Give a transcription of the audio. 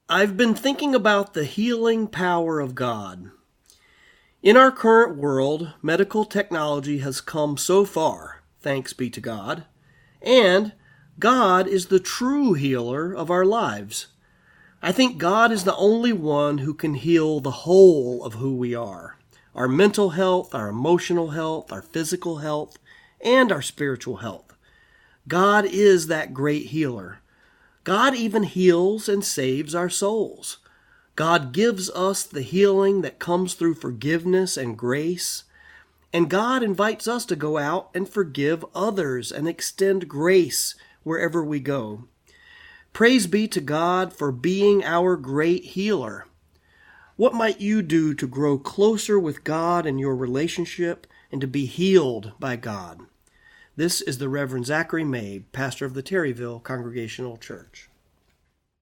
I've been thinking about the healing power of God. In our current world, medical technology has come so far, thanks be to God, and God is the true healer of our lives. I think God is the only one who can heal the whole of who we are. Our mental health, our emotional health, our physical health, and our spiritual health. God is that great healer. God even heals and saves our souls. God gives us the healing that comes through forgiveness and grace. And God invites us to go out and forgive others and extend grace wherever we go. Praise be to God for being our great healer. What might you do to grow closer with God in your relationship and to be healed by God? This is the Reverend Zachary May, pastor of the Terryville Congregational Church.